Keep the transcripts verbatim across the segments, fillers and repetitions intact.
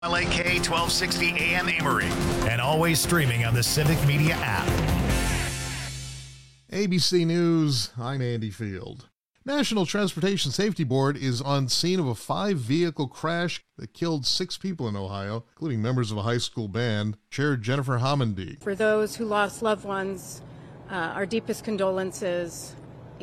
L A K twelve sixty A M Amory, and always streaming on the Civic Media app. A B C News, I'm Andy Field. National Transportation Safety Board is on scene of a five-vehicle crash that killed six people in Ohio, including members of a high school band. Chair Jennifer Homendy. For those who lost loved ones, uh, our deepest condolences,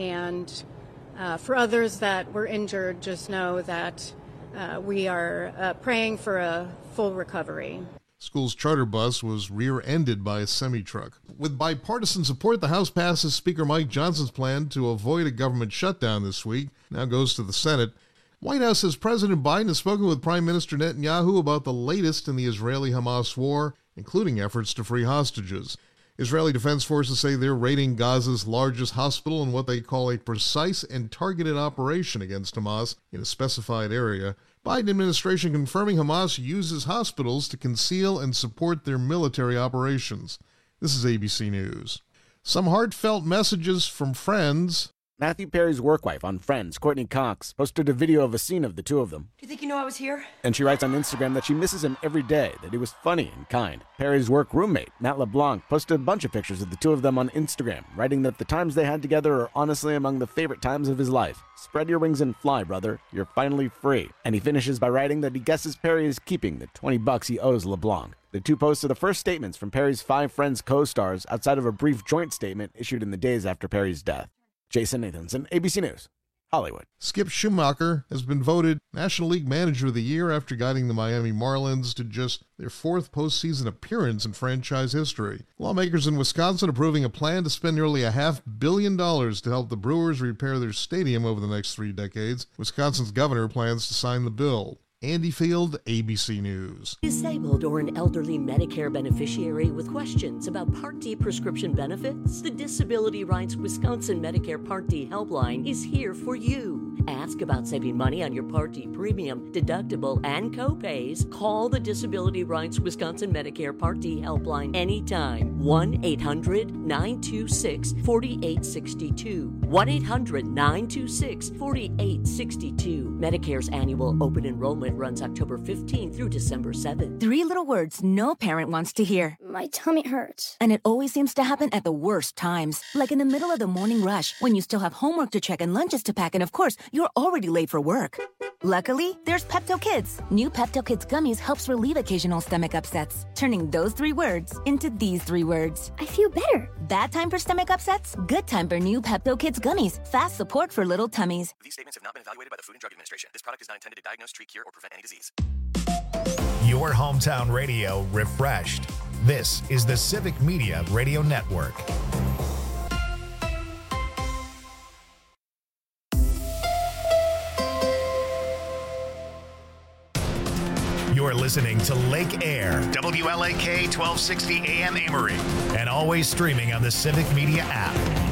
and uh, for others that were injured, just know that uh, we are uh, praying for a full recovery. School's charter bus was rear-ended by a semi-truck. With bipartisan support, the House passes Speaker Mike Johnson's plan to avoid a government shutdown this week. Now goes to the Senate. White House says President Biden has spoken with Prime Minister Netanyahu about the latest in the Israeli-Hamas war, including efforts to free hostages. Israeli Defense Forces say they're raiding Gaza's largest hospital in what they call a precise and targeted operation against Hamas in a specified area. Biden administration confirming Hamas uses hospitals to conceal and support their military operations. This is A B C News. Some heartfelt messages from friends. Matthew Perry's work wife on Friends, Courtney Cox, posted a video of a scene of the two of them. Do you think you know I was here? And she writes on Instagram that she misses him every day, that he was funny and kind. Perry's work roommate, Matt LeBlanc, posted a bunch of pictures of the two of them on Instagram, writing that the times they had together are honestly among the favorite times of his life. Spread your wings and fly, brother. You're finally free. And he finishes by writing that he guesses Perry is keeping the twenty bucks he owes LeBlanc. The two posts are the first statements from Perry's five Friends co-stars outside of a brief joint statement issued in the days after Perry's death. Jason Nathanson, A B C News, Hollywood. Skip Schumacher has been voted National League Manager of the Year after guiding the Miami Marlins to just their fourth postseason appearance in franchise history. Lawmakers in Wisconsin approving a plan to spend nearly a half billion dollars to help the Brewers repair their stadium over the next three decades. Wisconsin's governor plans to sign the bill. Andy Field, A B C News. Disabled or an elderly Medicare beneficiary with questions about Part D prescription benefits? The Disability Rights Wisconsin Medicare Part D helpline is here for you. Ask about saving money on your Part D premium, deductible, and co-pays. Call the Disability Rights Wisconsin Medicare Part D helpline anytime. one eight hundred nine two six four eight six two. one eight hundred nine two six four eight six two. Medicare's annual open enrollment runs October fifteenth through December seventh. Three little words no parent wants to hear. My tummy hurts. And it always seems to happen at the worst times. Like in the middle of the morning rush, when you still have homework to check and lunches to pack, and of course, you're already late for work. Luckily, there's Pepto Kids. New Pepto Kids gummies helps relieve occasional stomach upsets, turning those three words into these three words. I feel better. Bad time for stomach upsets? Good time for new Pepto Kids gummies. Fast support for little tummies. These statements have not been evaluated by the Food and Drug Administration. This product is not intended to diagnose, treat, cure, or prevent any disease. Your hometown radio refreshed. This is the Civic Media Radio Network. You're listening to Lake Air, W L A K twelve sixty A M Amory, and always streaming on the Civic Media app.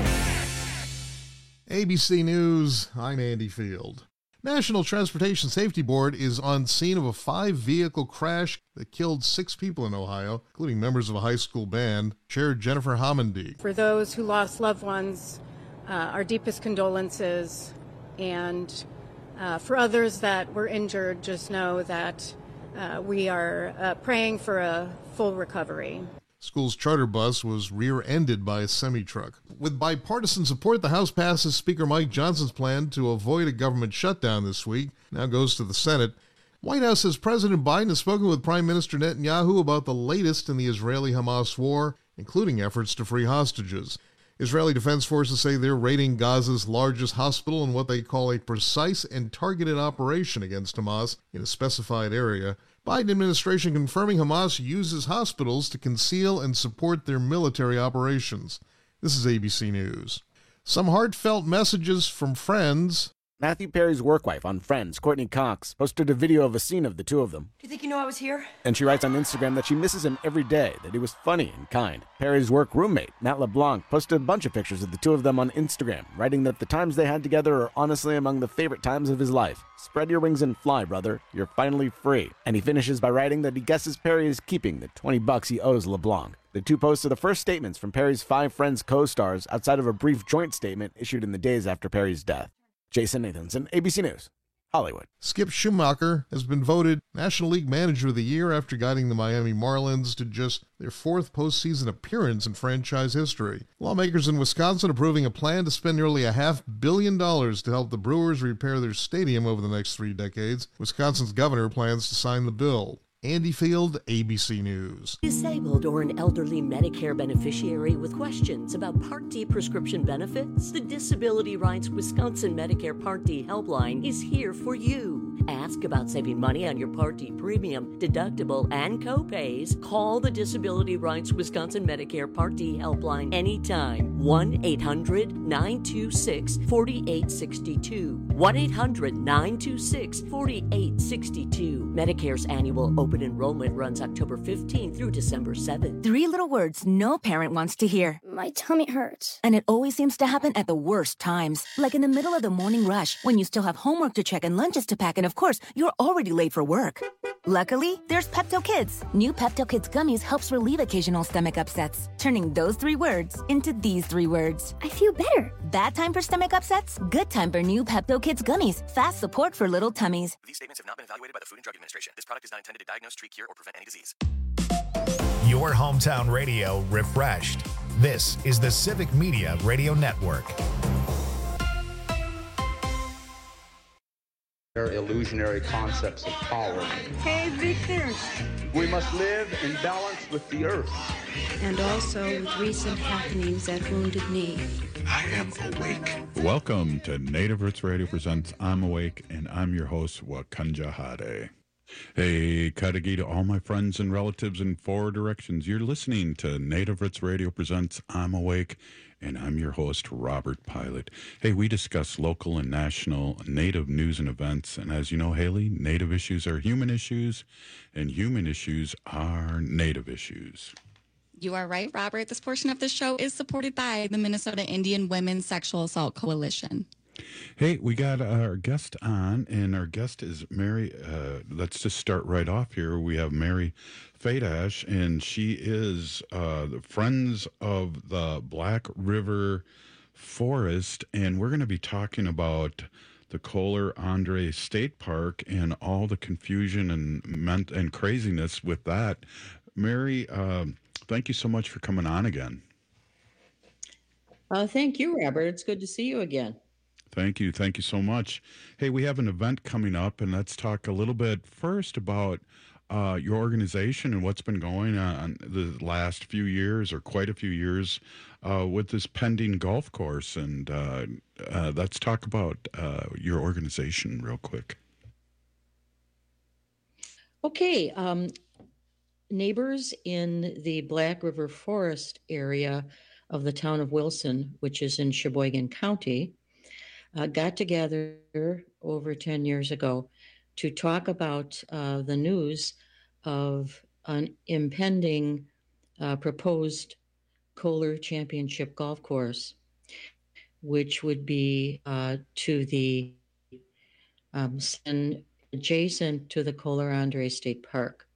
A B C News, I'm Andy Field. National Transportation Safety Board is on scene of a five-vehicle crash that killed six people in Ohio, including members of a high school band. Chair Jennifer Homendy. For those who lost loved ones, uh, our deepest condolences, and uh, for others that were injured, just know that uh, we are uh, praying for a full recovery. School's charter bus was rear-ended by a semi-truck. With bipartisan support, the House passes Speaker Mike Johnson's plan to avoid a government shutdown this week. Now goes to the Senate. White House says President Biden has spoken with Prime Minister Netanyahu about the latest in the Israeli-Hamas war, including efforts to free hostages. Israeli Defense Forces say they're raiding Gaza's largest hospital in what they call a precise and targeted operation against Hamas in a specified area. Biden administration confirming Hamas uses hospitals to conceal and support their military operations. This is A B C News. Some heartfelt messages from friends. Matthew Perry's work wife on Friends, Courtney Cox, posted a video of a scene of the two of them. Do you think you know I was here? And she writes on Instagram that she misses him every day, that he was funny and kind. Perry's work roommate, Matt LeBlanc, posted a bunch of pictures of the two of them on Instagram, writing that the times they had together are honestly among the favorite times of his life. Spread your wings and fly, brother. You're finally free. And he finishes by writing that he guesses Perry is keeping the twenty bucks he owes LeBlanc. The two posts are the first statements from Perry's five Friends co-stars outside of a brief joint statement issued in the days after Perry's death. Jason Nathanson, A B C News, Hollywood. Skip Schumacher has been voted National League Manager of the Year after guiding the Miami Marlins to just their fourth postseason appearance in franchise history. Lawmakers in Wisconsin approving a plan to spend nearly a half billion dollars to help the Brewers repair their stadium over the next three decades. Wisconsin's governor plans to sign the bill. Andy Field, A B C News. Disabled or an elderly Medicare beneficiary with questions about Part D prescription benefits? The Disability Rights Wisconsin Medicare Part D helpline is here for you. Ask about saving money on your Part D premium, deductible, and copays. Call the Disability Rights Wisconsin Medicare Part D helpline anytime. one eight hundred nine two six four eight six two. one eight hundred nine two six four eight six two. Medicare's annual open enrollment runs October fifteenth through December seventh. Three little words no parent wants to hear. My tummy hurts. And it always seems to happen at the worst times. Like in the middle of the morning rush, when you still have homework to check and lunches to pack, and of course, you're already late for work. Luckily, there's Pepto Kids. New Pepto Kids gummies helps relieve occasional stomach upsets, turning those three words into these three words. I feel better. Bad time for stomach upsets? Good time for new Pepto Kids gummies. Fast support for little tummies. These statements have not been evaluated by the Food and Drug Administration. This product is not intended to diagnose, treat, cure, or prevent any disease. Your hometown radio refreshed. This is the Civic Media Radio Network. Their illusionary concepts of power. Hey, Victor. We must live in balance with the earth. And also with recent happenings at Wounded Knee. I am awake. Welcome to Native Roots Radio presents I'm Awake, and I'm your host, Wakanja Hade. Hey, Kadagi to all my friends and relatives in four directions. You're listening to Native Roots Radio presents I'm Awake, and I'm your host, Robert Pilot. Hey, we discuss local and national Native news and events, and as you know, Haley, Native issues are human issues, and human issues are Native issues. You are right, Robert. This portion of the show is supported by the Minnesota Indian Women's Sexual Assault Coalition. Hey, we got our guest on, and our guest is Mary. Uh, let's just start right off here. We have Mary Fadash, and she is uh, the Friends of the Black River Forest, and we're going to be talking about the Kohler Andre State Park and all the confusion and ment- and craziness with that. Mary, uh, thank you so much for coming on again. Uh, thank you, Robert. It's good to see you again. Thank you. Thank you so much. Hey, we have an event coming up, and let's talk a little bit first about uh, your organization and what's been going on the last few years, or quite a few years, uh, with this pending golf course. And uh, uh, let's talk about uh, your organization real quick. Okay. Um, neighbors in the Black River Forest area of the town of Wilson, which is in Sheboygan County, Uh, got together over ten years ago to talk about uh, the news of an impending uh, proposed Kohler Championship golf course, which would be uh, to the um, adjacent to the Kohler Andre State Park.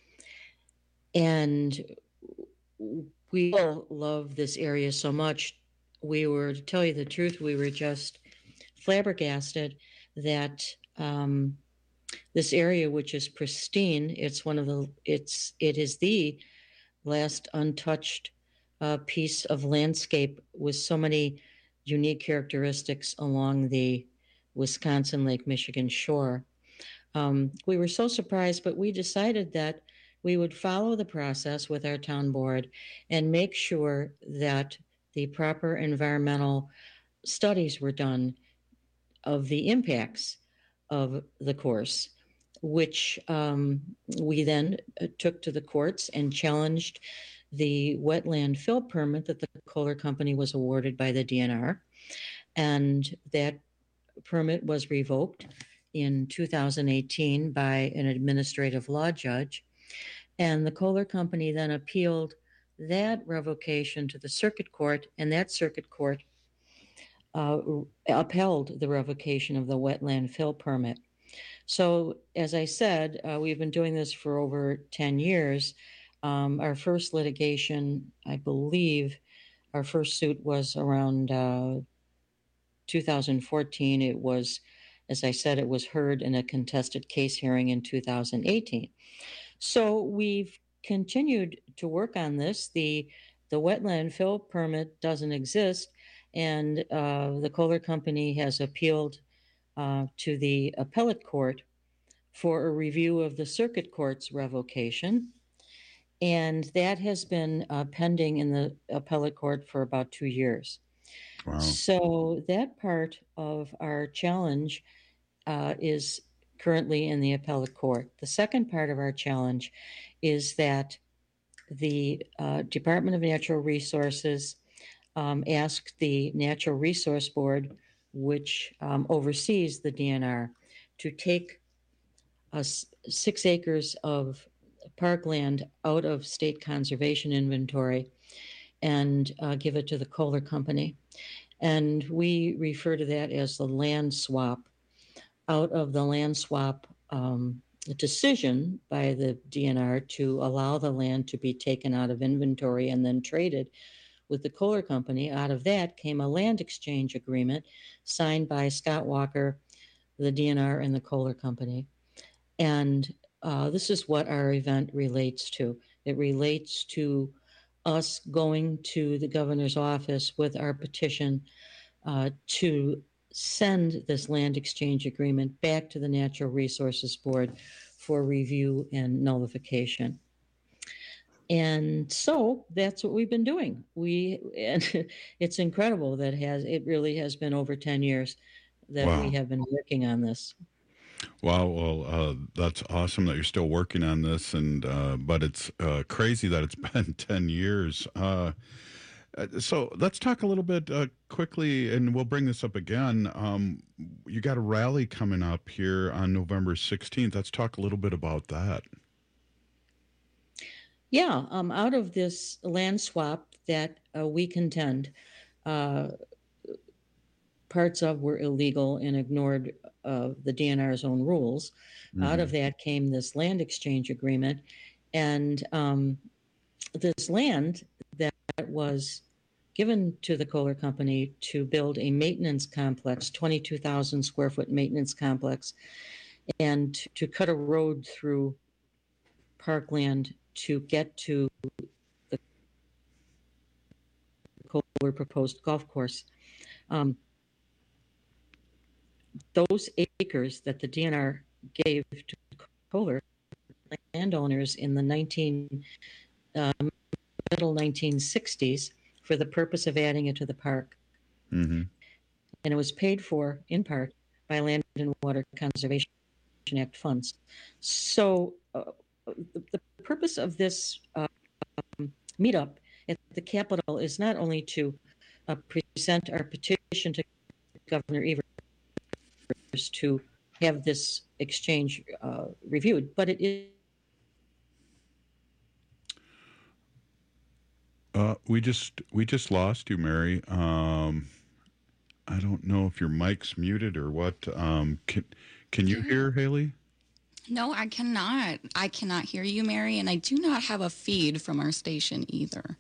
And we all love this area so much. We were, to tell you the truth, we were just flabbergasted that um, this area, which is pristine, it's one of the, it's, it is the last untouched uh, piece of landscape with so many unique characteristics along the Wisconsin Lake Michigan shore. Um, we were so surprised, but we decided that we would follow the process with our town board and make sure that the proper environmental studies were done of the impacts of the course, which um, we then took to the courts and challenged the wetland fill permit that the Kohler Company was awarded by the D N R. And that permit was revoked in two thousand eighteen by an administrative law judge. And the Kohler Company then appealed that revocation to the circuit court, and that circuit court Uh, upheld the revocation of the wetland fill permit. So, as I said, uh, we've been doing this for over ten years. Um, our first litigation, I believe, our first suit was around uh, two thousand fourteen. It was As I said, it was heard in a contested case hearing in two thousand eighteen. So we've continued to work on this. The, the wetland fill permit doesn't exist, and uh, the Kohler Company has appealed uh, to the appellate court for a review of the circuit court's revocation. And that has been uh, pending in the appellate court for about two years. Wow. So that part of our challenge uh, is currently in the appellate court. The second part of our challenge is that the uh, Department of Natural Resources um, asked the Natural Resource Board, which um, oversees the D N R, to take uh, six acres of parkland out of state conservation inventory and uh, give it to the Kohler Company. And we refer to that as the land swap. Out of the land swap um, decision by the D N R to allow the land to be taken out of inventory and then traded with the Kohler Company, out of that came a land exchange agreement signed by Scott Walker, the D N R, and the Kohler Company. And uh, this is what our event relates to. It relates to us going to the governor's office with our petition uh, to send this land exchange agreement back to the Natural Resources Board for review and nullification. And so that's what we've been doing. We and it's incredible that has it really has been over ten years that Wow. we have been working on this. Wow, well, uh, that's awesome that you're still working on this, and uh, but it's uh, crazy that it's been ten years. Uh, so let's talk a little bit uh, quickly, and we'll bring this up again. Um, you got a rally coming up here on November sixteenth. Let's talk a little bit about that. Yeah, um, out of this land swap that uh, we contend, uh, parts of were illegal and ignored uh, the D N R's own rules. Mm-hmm. Out of that came this land exchange agreement, and um, this land that was given to the Kohler Company to build a maintenance complex, twenty-two thousand square foot maintenance complex, and to cut a road through parkland to get to the Kohler proposed golf course. Um, those acres that the D N R gave to Kohler landowners in the nineteen, uh, middle nineteen sixties for the purpose of adding it to the park. Mm-hmm. And it was paid for, in part, by Land and Water Conservation Act funds. So uh, the, the purpose of this uh, um, meetup at the Capitol is not only to uh, present our petition to Governor Evers to have this exchange uh, reviewed, but it is. Uh, we just we just lost you, Mary. Um, I don't know if your mic's muted or what. Um, can can you hear Haley? No, I cannot. I cannot hear you, Mary, and I do not have a feed from our station either.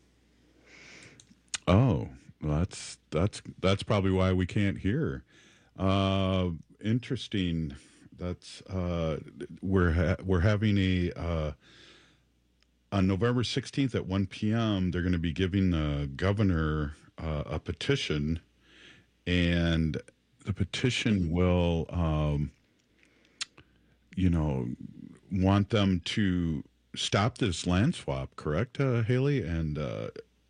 Oh, well, that's that's that's probably why we can't hear. Uh, interesting. That's uh, we're ha- we're having a uh, on November sixteenth at one p.m. They're going to be giving the governor uh, a petition, and the petition will. Um, you know, want them to stop this land swap, correct, uh, Haley? And uh,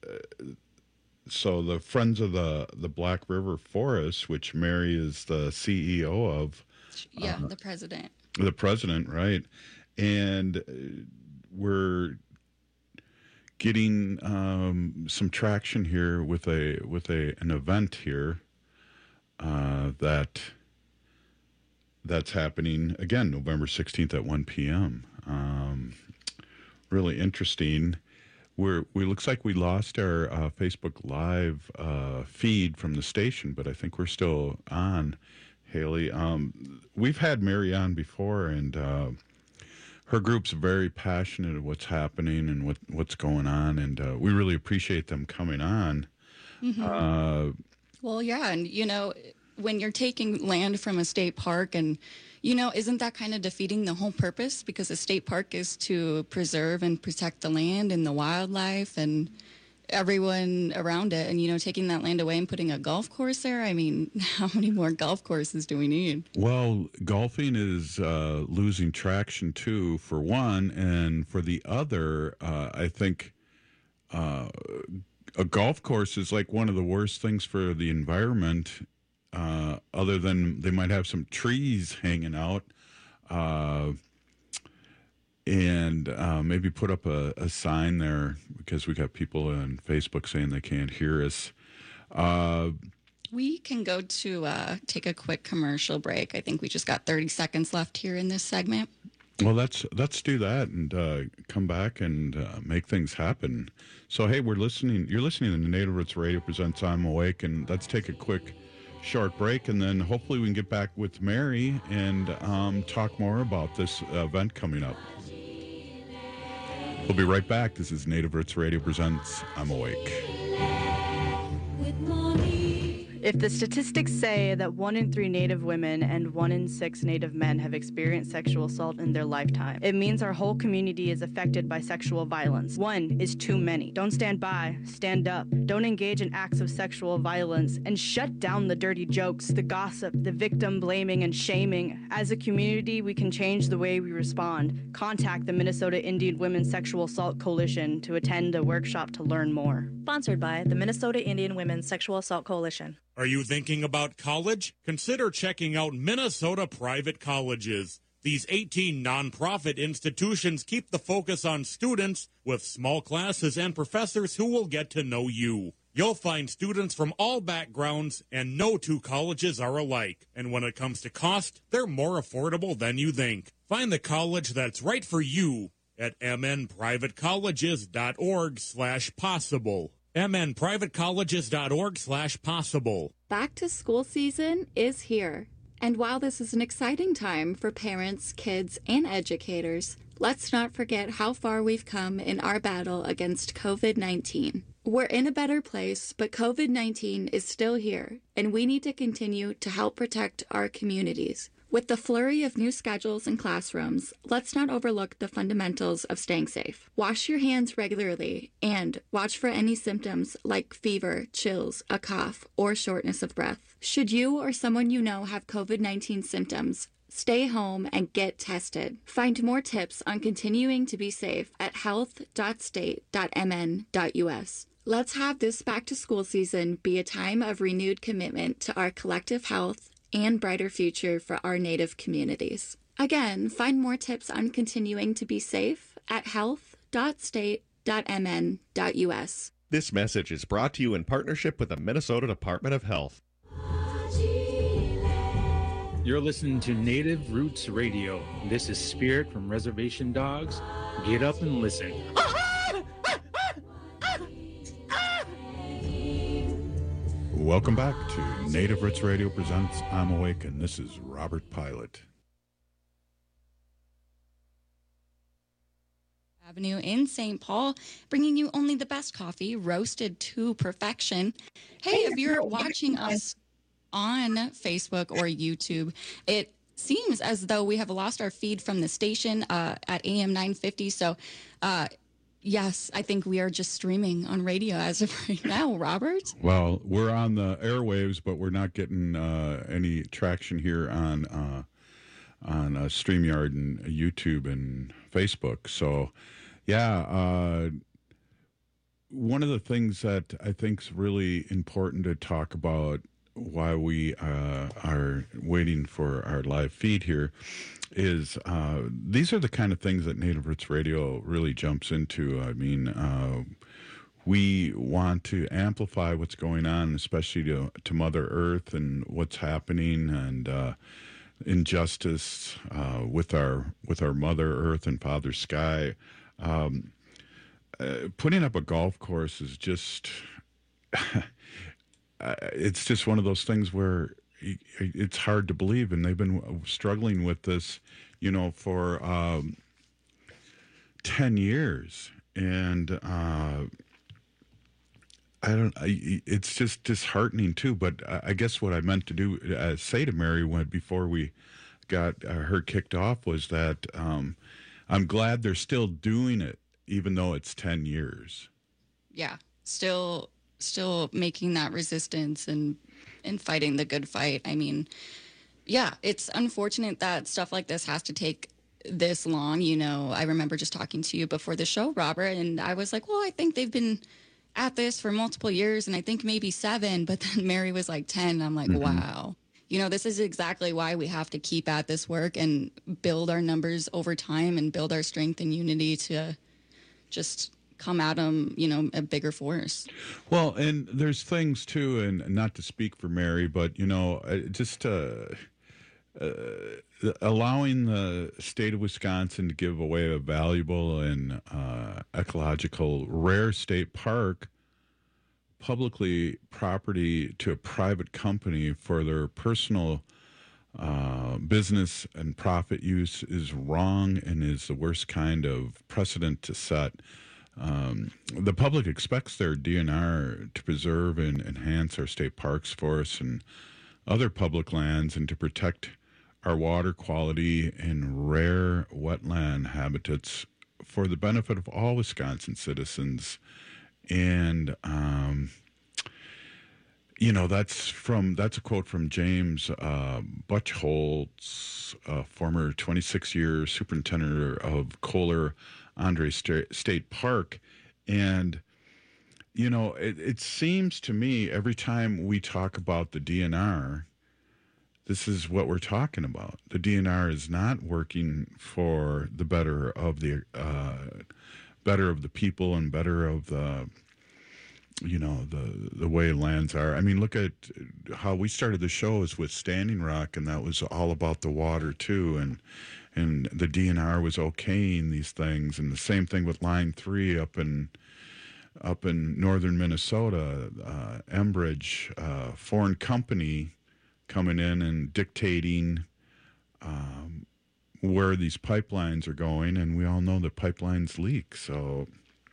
so the Friends of the, the Black River Forest, which Mary is the C E O of. Yeah, uh, the president. The president, right. And we're getting um, some traction here with a with a an event here uh, that... That's happening, again, November sixteenth at one p.m. Um, really interesting. We're, we looks like we lost our uh, Facebook Live uh, feed from the station, but I think we're still on, Haley. Um, we've had Mary on before, and uh, her group's very passionate of what's happening and what, what's going on, and uh, we really appreciate them coming on. Mm-hmm. Uh, well, yeah, and, you know... when you're taking land from a state park and, you know, isn't that kind of defeating the whole purpose? Because a state park is to preserve and protect the land and the wildlife and everyone around it. And, you know, taking that land away and putting a golf course there, I mean, how many more golf courses do we need? Well, golfing is uh, losing traction, too, for one. And for the other, uh, I think uh, a golf course is like one of the worst things for the environment, uh, other than they might have some trees hanging out. Uh And uh, maybe put up a, a sign there, because we got people on Facebook saying they can't hear us. Uh, we can go to uh, take a quick commercial break. I think we just got thirty seconds left here in this segment. Well, let's let's do that and uh, come back and uh, make things happen. So, hey, we're listening. You're listening to Native Roots Radio presents I'm Awake, and let's take a quick short break, and then hopefully we can get back with Mary and um, talk more about this event coming up. We'll be right back. This is Native Roots Radio presents I'm Awake. If the statistics say that one in three Native women and one in six Native men have experienced sexual assault in their lifetime, it means our whole community is affected by sexual violence. One is too many. Don't stand by. Stand up. Don't engage in acts of sexual violence, and shut down the dirty jokes, the gossip, the victim blaming and shaming. As a community, we can change the way we respond. Contact the Minnesota Indian Women's Sexual Assault Coalition to attend a workshop to learn more. Sponsored by the Minnesota Indian Women's Sexual Assault Coalition. Are you thinking about college? Consider checking out Minnesota Private Colleges. These eighteen nonprofit institutions keep the focus on students with small classes and professors who will get to know you. You'll find students from all backgrounds, and no two colleges are alike. And when it comes to cost, they're more affordable than you think. Find the college that's right for you at mnprivatecolleges.org slash possible. mnprivatecolleges.org slash possible. Back to school season is here. And while this is an exciting time for parents, kids, and educators, let's not forget how far we've come in our battle against covid nineteen. We're in a better place, but covid nineteen is still here, and we need to continue to help protect our communities. With the flurry of new schedules and classrooms, let's not overlook the fundamentals of staying safe. Wash your hands regularly and watch for any symptoms like fever, chills, a cough, or shortness of breath. Should you or someone you know have covid nineteen symptoms, stay home and get tested. Find more tips on continuing to be safe at health dot state dot m n dot u s. Let's have this back-to-school season be a time of renewed commitment to our collective health and brighter future for our Native communities. Again, find more tips on continuing to be safe at health dot state dot m n dot u s. This message is brought to you in partnership with the Minnesota Department of Health. You're listening to Native Roots Radio. This is Spirit from Reservation Dogs. Get up and listen. Welcome back to Native Roots Radio presents I'm Awake, and this is Robert Pilot. Avenue in Saint Paul, bringing you only the best coffee, roasted to perfection. Hey, if you're watching us on Facebook or YouTube, it seems as though we have lost our feed from the station uh, at A M nine fifty, so uh yes, I think we are just streaming on radio as of right now, Robert. Well, we're on the airwaves, but we're not getting uh, any traction here on uh, on uh, StreamYard and YouTube and Facebook. So, yeah, uh, one of the things that I think is really important to talk about while we uh, are waiting for our live feed here is uh, these are the kind of things that Native Roots Radio really jumps into. I mean, uh, we want to amplify what's going on, especially to, to Mother Earth and what's happening, and uh, injustice uh, with our with our Mother Earth and Father Sky. Um, uh, putting up a golf course is just it's just one of those things where it's hard to believe, and they've been struggling with this, you know, for um, ten years, and uh, I don't. I, it's just disheartening too. But I guess what I meant to do uh, say to Mary when before we got uh, her kicked off was that um, I'm glad they're still doing it, even though it's ten years. Yeah, still, still making that resistance and and fighting the good fight. I mean, yeah, it's unfortunate that stuff like this has to take this long. You know, I remember just talking to you before the show, Robert, and I was like, well, I think they've been at this for multiple years, and I think maybe seven, but then Mary was like ten. I'm like, mm-hmm. wow. You know, this is exactly why we have to keep at this work and build our numbers over time and build our strength and unity to just come at them, you know, a bigger force. Well, and there's things too, and not to speak for Mary, but, you know, just uh, uh, allowing the state of Wisconsin to give away a valuable and uh, ecological rare state park publicly property to a private company for their personal uh, business and profit use is wrong and is the worst kind of precedent to set. Um, the public expects their D N R to preserve and enhance our state parks, forests, and other public lands, and to protect our water quality and rare wetland habitats for the benefit of all Wisconsin citizens. And, um, you know, that's from that's a quote from James uh, Buchholz, uh, former twenty-six year superintendent of Kohler Andre State Park. And, you know, it, it seems to me every time we talk about the D N R, this is what we're talking about. The D N R is not working for the better of the uh, better of the people and better of the, you know, the the way lands are. I mean, look at how we started the show is with Standing Rock, and that was all about the water too, and and the D N R was okaying these things, and the same thing with Line Three up in up in northern Minnesota, uh, Enbridge, uh, foreign company coming in and dictating um, where these pipelines are going, and we all know that pipelines leak. So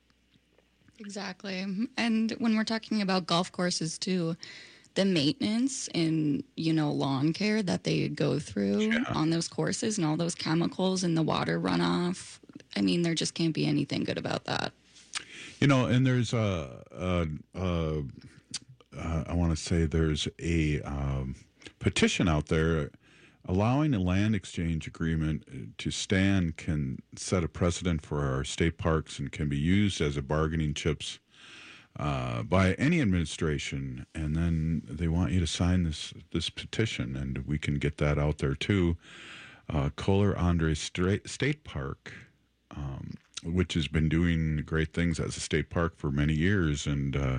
exactly. And when we're talking about golf courses too, the maintenance and, you know, lawn care that they go through yeah. on those courses and all those chemicals and the water runoff, I mean, there just can't be anything good about that. You know, and there's a, a, a, a I want to say there's a um, petition out there allowing a land exchange agreement to stand can set a precedent for our state parks and can be used as a bargaining chips uh, by any administration. And then they want you to sign this this petition, and we can get that out there too. Uh, Kohler Andre State Park, um, which has been doing great things as a state park for many years, and uh,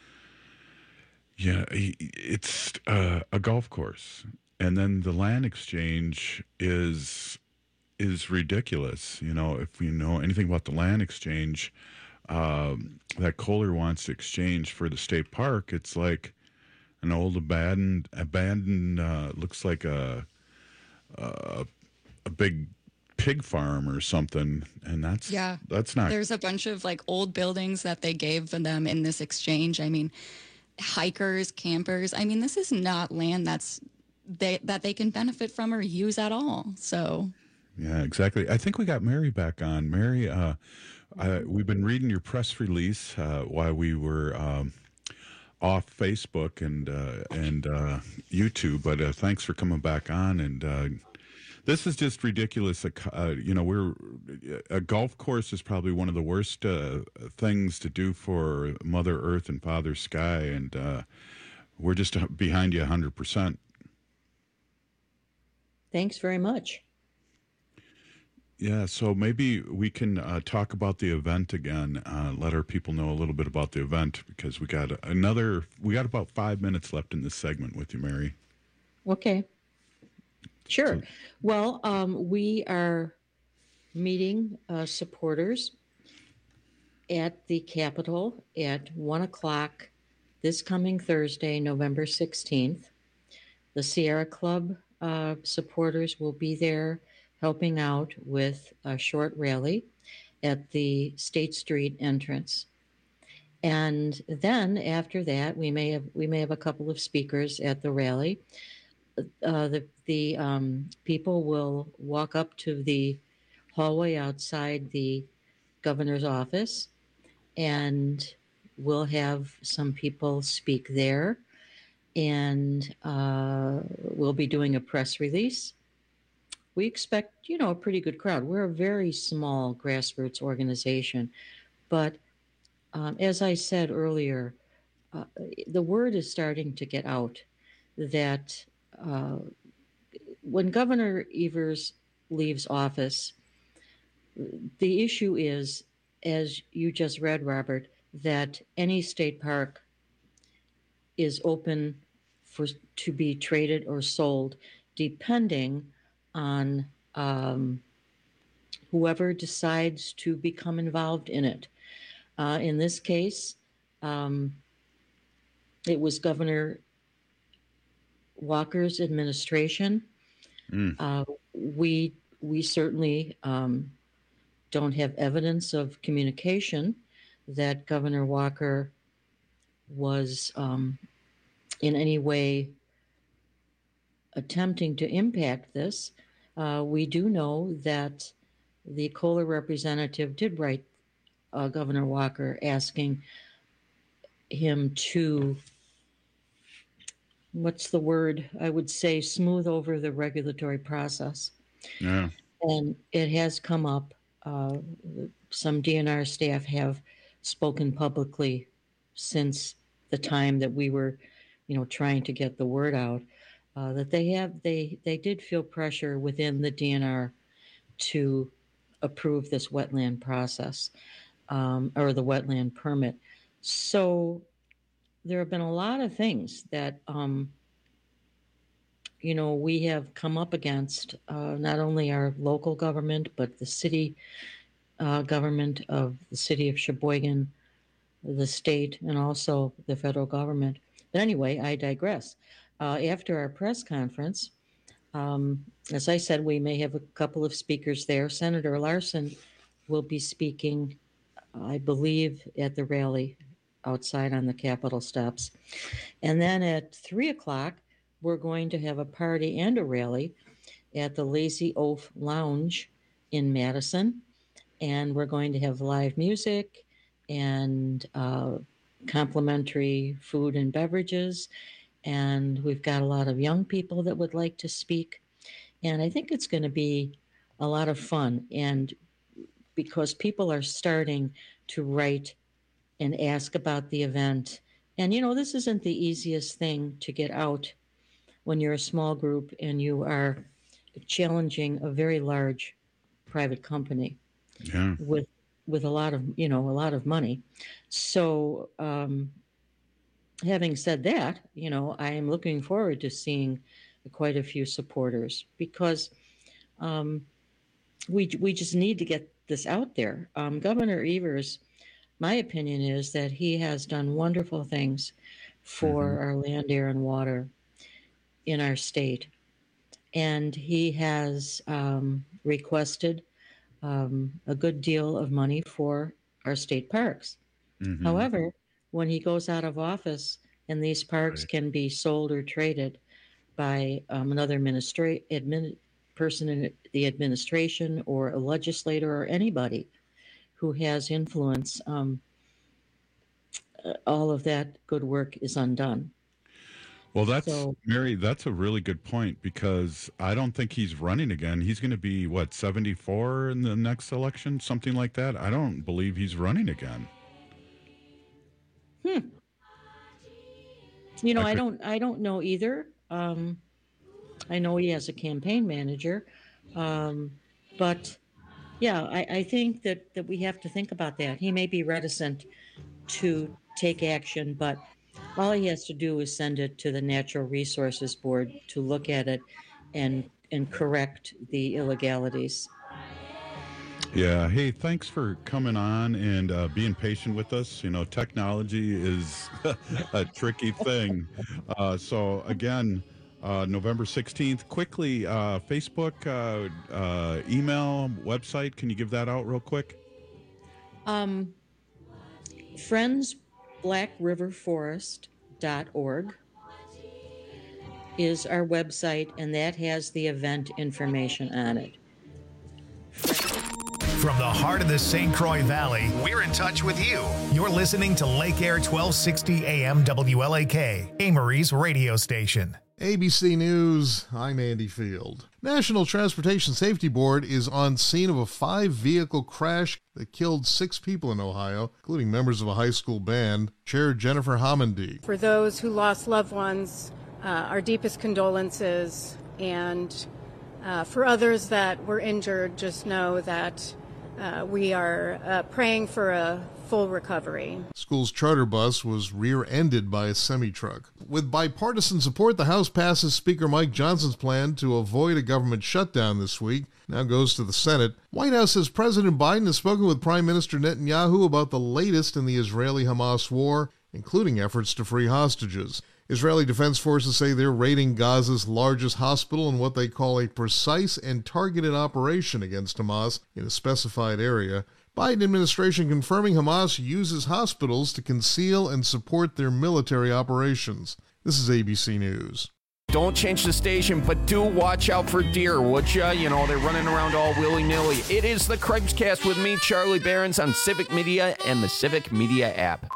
yeah, it's uh, a golf course. And then the land exchange is is ridiculous. You know, if we know anything about the land exchange um, that Kohler wants to exchange for the state park, it's like an old abandoned, abandoned uh, looks like a, a a big pig farm or something. And that's yeah, that's not. There's a bunch of like old buildings that they gave them in this exchange. I mean, hikers, campers. I mean, this is not land that's they that they can benefit from or use at all. So yeah, exactly. I think we got Mary back on. Mary, uh, I, we've been reading your press release uh, while we were um, off Facebook and uh, and uh, YouTube. But uh, thanks for coming back on. And uh, this is just ridiculous. Uh, you know, we're a golf course is probably one of the worst uh, things to do for Mother Earth and Father Sky, and uh, we're just behind you one hundred percent. Thanks very much. Yeah, so maybe we can uh, talk about the event again. Uh, let our people know a little bit about the event, because we got another. We got about five minutes left in this segment with you, Mary. Okay. Sure. So, well, um, we are meeting uh, supporters at the Capitol at one o'clock this coming Thursday, November sixteenth. The Sierra Club uh, supporters will be there helping out with a short rally at the State Street entrance. And then after that, we may have we may have a couple of speakers at the rally. Uh, the the um, people will walk up to the hallway outside the governor's office, and we'll have some people speak there, and uh, we'll be doing a press release. We expect, you know, a pretty good crowd. We're a very small grassroots organization, but um, as I said earlier, uh, the word is starting to get out that uh, when Governor Evers leaves office, the issue is, as you just read, Robert, that any state park is open for to be traded or sold, depending on um, whoever decides to become involved in it. Uh, in this case, um, it was Governor Walker's administration. Mm. Uh, we we certainly um, don't have evidence of communication that Governor Walker was um, in any way attempting to impact this. Uh, we do know that the Kohler representative did write uh, Governor Walker asking him to, what's the word, I would say, smooth over the regulatory process. Yeah. And it has come up. Uh, some D N R staff have spoken publicly since the time that we were, you know, trying to get the word out, uh, that they have, they, they did feel pressure within the D N R to approve this wetland process, um, or the wetland permit. So there have been a lot of things that, um, you know, we have come up against, uh, not only our local government, but the city uh, government of the city of Sheboygan, the state, and also the federal government. But anyway, I digress. Uh, after our press conference, um, as I said, we may have a couple of speakers there. Senator Larson will be speaking, I believe, at the rally outside on the Capitol steps. And then at three o'clock, we're going to have a party and a rally at the Lazy Oaf Lounge in Madison. And we're going to have live music and uh, complimentary food and beverages. And we've got a lot of young people that would like to speak. And I think it's going to be a lot of fun. And because people are starting to write and ask about the event. And, you know, this isn't the easiest thing to get out when you're a small group and you are challenging a very large private company. Yeah. with with a lot of, you know, a lot of money. So um, having said that, you know, I am looking forward to seeing quite a few supporters because um, we we just need to get this out there. Um, Governor Evers, my opinion is that he has done wonderful things for mm-hmm. our land, air, and water in our state. And he has um, requested um, a good deal of money for our state parks. Mm-hmm. However, when he goes out of office and these parks right. can be sold or traded by um, another administra- admin- person in the administration or a legislator or anybody who has influence, um, all of that good work is undone. Well, that's, so, Mary, that's a really good point because I don't think he's running again. He's going to be, what, seventy-four in the next election, something like that? I don't believe he's running again. Hmm. You know, I, I don't, I don't know either. Um, I know he has a campaign manager, um, but yeah, I, I think that, that we have to think about that. He may be reticent to take action, but all he has to do is send it to the Natural Resources Board to look at it and and correct the illegalities. Yeah. Hey, thanks for coming on and uh, being patient with us. You know, technology is a tricky thing. Uh, so again, uh, November sixteenth, quickly, uh, Facebook, uh, uh, email, website. Can you give that out real quick? Um, Friends black river forest dot org is our website, and that has the event information on it. From the heart of the Saint Croix Valley, we're in touch with you. You're listening to Lake Air twelve sixty A M W L A K, Amory's radio station. A B C News, I'm Andy Field. National Transportation Safety Board is on scene of a five-vehicle crash that killed six people in Ohio, including members of a high school band. Chair Jennifer Homendy. For those who lost loved ones, uh, our deepest condolences, and uh, for others that were injured, just know that uh, we are uh, praying for a full recovery. School's charter bus was rear-ended by a semi-truck. With bipartisan support, the House passes Speaker Mike Johnson's plan to avoid a government shutdown this week. Now goes to the Senate. White House says President Biden has spoken with Prime Minister Netanyahu about the latest in the Israeli-Hamas war, including efforts to free hostages. Israeli Defense Forces say they're raiding Gaza's largest hospital in what they call a precise and targeted operation against Hamas in a specified area. Biden administration confirming Hamas uses hospitals to conceal and support their military operations. This is A B C News. Don't change the station, but do watch out for deer, would ya? You know, they're running around all willy-nilly. It is the Craig's-Cast with me, Charlie Behrens, on Civic Media and the Civic Media app.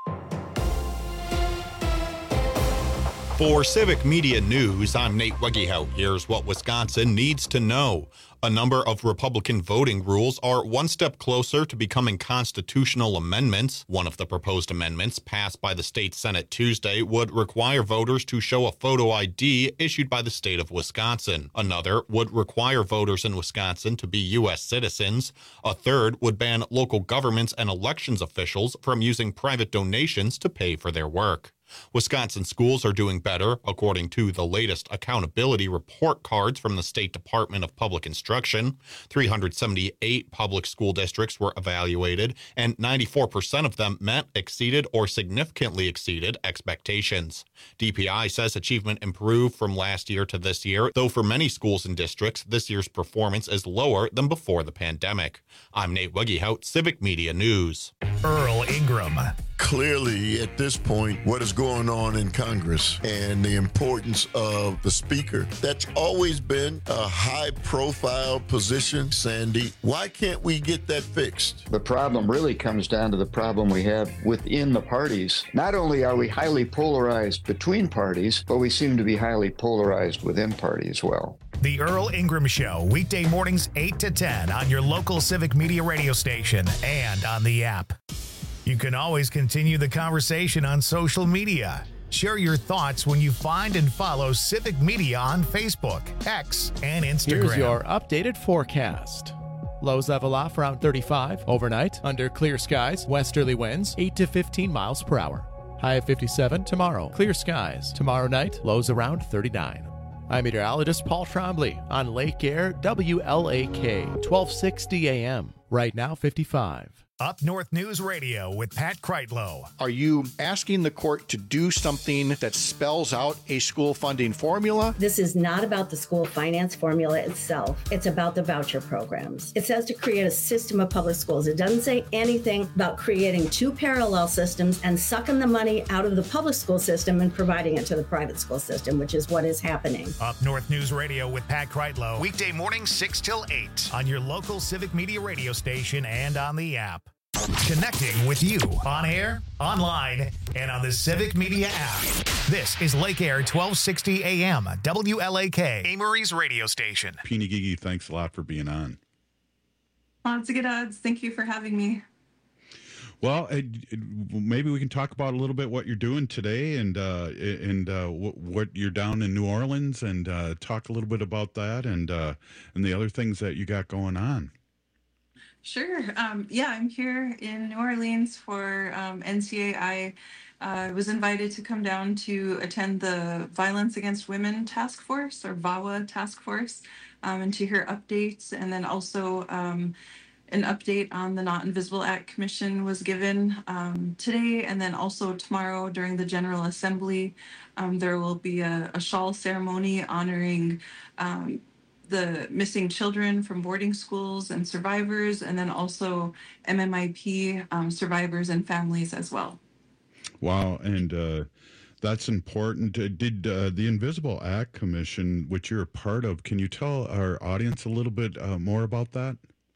For Civic Media News, I'm Nate Wegehout. Here's what Wisconsin needs to know. A number of Republican voting rules are one step closer to becoming constitutional amendments. One of the proposed amendments passed by the state Senate Tuesday would require voters to show a photo I D issued by the state of Wisconsin. Another would require voters in Wisconsin to be U S citizens. A third would ban local governments and elections officials from using private donations to pay for their work. Wisconsin schools are doing better, according to the latest accountability report cards from the State Department of Public Instruction. three hundred seventy-eight public school districts were evaluated, and ninety-four percent of them met, exceeded, or significantly exceeded expectations. D P I says achievement improved from last year to this year, though for many schools and districts, this year's performance is lower than before the pandemic. I'm Nate Wegehout, Civic Media News. Earl Ingram. Clearly, at this point, what is going on in Congress and the importance of the Speaker, that's always been a high-profile position, Sandy. Why can't we get that fixed? The problem really comes down to the problem we have within the parties. Not only are we highly polarized between parties, but we seem to be highly polarized within party as well. The Earl Ingram Show, weekday mornings eight to ten on your local Civic Media radio station and on the app. You can always continue the conversation on social media. Share your thoughts when you find and follow Civic Media on Facebook, X, and Instagram. Here's your updated forecast. Lows level off around thirty-five. Overnight, under clear skies, westerly winds, eight to fifteen miles per hour. High of fifty-seven tomorrow. Clear skies. Tomorrow night, lows around thirty-nine. I'm meteorologist Paul Trombley on Lake Air W L A K, twelve sixty A M. Right now, fifty-five. Up North News Radio with Pat Kreitlow. Are you asking the court to do something that spells out a school funding formula? This is not about the school finance formula itself. It's about the voucher programs. It says to create a system of public schools. It doesn't say anything about creating two parallel systems and sucking the money out of the public school system and providing it to the private school system, which is what is happening. Up North News Radio with Pat Kreitlow. Weekday mornings six till eight on your local Civic Media radio station and on the app. Connecting with you on air, online, and on the Civic Media app. This is Lake Air twelve sixty A M, W L A K, Amory's radio station. Peeny Gigi, thanks a lot for being on. Lots of good odds. Thank you for having me. Well, it, it, maybe we can talk about a little bit what you're doing today, and uh, and uh, what, what you're down in New Orleans, and uh, talk a little bit about that, and uh, and the other things that you got going on. Sure. Um, yeah, I'm here in New Orleans for um, N C A. I uh, was invited to come down to attend the Violence Against Women Task Force, or V A W A Task Force, um, and to hear updates. And then also um, an update on the Not Invisible Act Commission was given um, today. And then also tomorrow during the General Assembly, um, there will be a, a shawl ceremony honoring um, the missing children from boarding schools and survivors, and then also M M I P um, survivors and families as well. Wow, and uh, that's important. Uh, Did uh, the Invisible Act Commission, which you're a part of, can you tell our audience a little bit uh, more about that?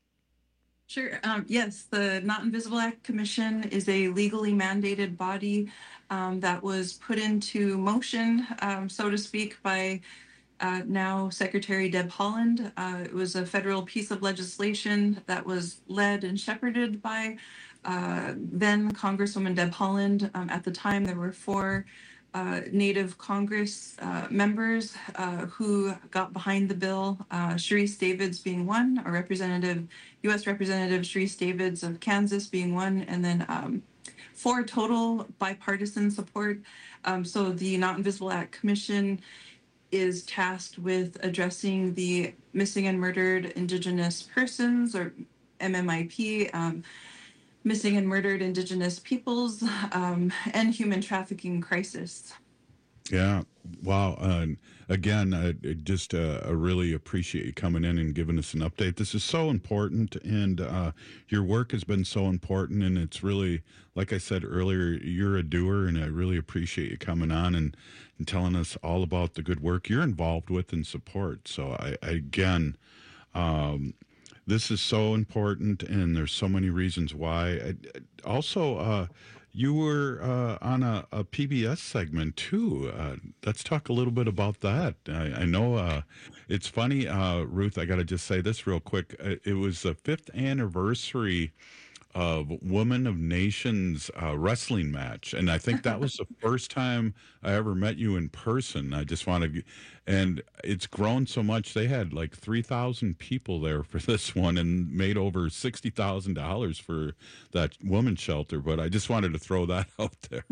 Sure. Um, yes, the Not Invisible Act Commission is a legally mandated body um, that was put into motion, um, so to speak, by uh, now Secretary Deb Haaland. Uh, it was a federal piece of legislation that was led and shepherded by uh, then Congresswoman Deb Haaland. Um, at the time, there were four Uh, Native Congress uh, members uh, who got behind the bill, uh, Sharice Davids being one, or Representative, U S Representative Sharice Davids of Kansas being one, and then um, four total bipartisan support. Um, so the Not Invisible Act Commission is tasked with addressing the missing and murdered Indigenous persons, or M M I P, um, missing and murdered Indigenous peoples, um, and human trafficking crisis. Yeah. Wow. Uh, again, I, I just uh, I really appreciate you coming in and giving us an update. This is so important, and uh, your work has been so important, and it's really, like I said earlier, you're a doer, and I really appreciate you coming on and, and telling us all about the good work you're involved with and support. So I, I again, um, this is so important, and there's so many reasons why. I, also, uh, you were uh, on a, a P B S segment too. Uh, let's talk a little bit about that. I, I know uh, it's funny, uh, Ruth. I got to just say this real quick. It was the fifth anniversary of Women of Nations uh, wrestling match, and I think that was the first time I ever met you in person. I just want to, and it's grown so much. They had like three thousand people there for this one, and made over sixty thousand dollars for that women's shelter. But I just wanted to throw that out there.